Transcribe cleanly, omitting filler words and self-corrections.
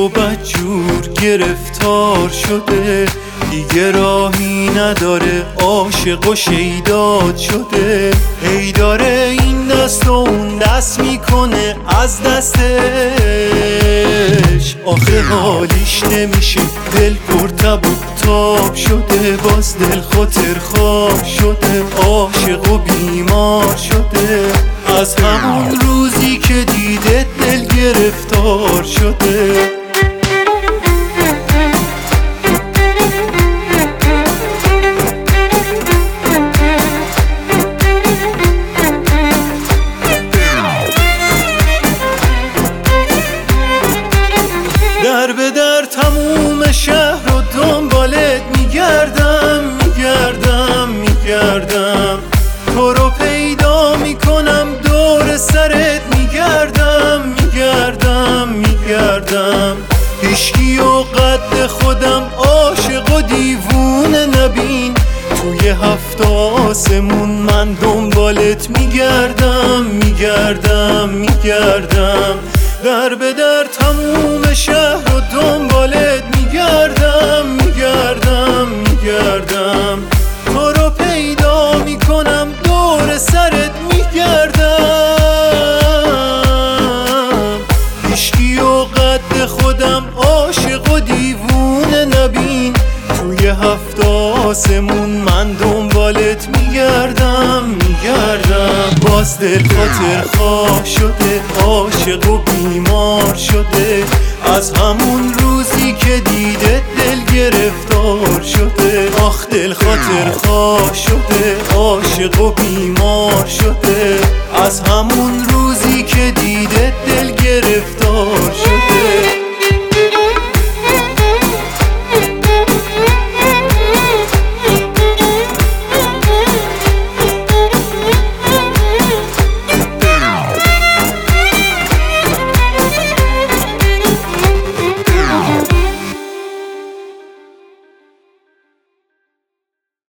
و بدجور گرفتار شده، دیگه راهی نداره، عاشق و شیداد شده. ای داره این دست و اون دست میکنه از دستش، آخه حالیش نمیشه، دل پر تب و تاب شده. باز دل خاطر خواب شده، عاشق و بیمار شده. از همون روزی که دیده دل گرفتار شده. در به در تموم شهر و دنبالت میگردم میگردم میگردم، تو رو پیدا میکنم دور سرت میگردم میگردم میگردم. هیچکی و قد خودم عاشق و دیوونه نبین، توی هفت آسمون من دنبالت میگردم میگردم میگردم. در به در تموم شهر و دنبالت میگردم میگردم میگردم، تو رو پیدا میکنم دور سرت میگردم. هیچکی و قد خودم عاشق و دیوونه نبین، توی هفت آسمون من دنبالت میگردم میگردم. باز دل خاطر خواه شده، عاشق و بیمار شده. از همون روزی که دیده دل گرفتار شده. آخ دل خاطر خواه شده، عاشق و بیمار شده. از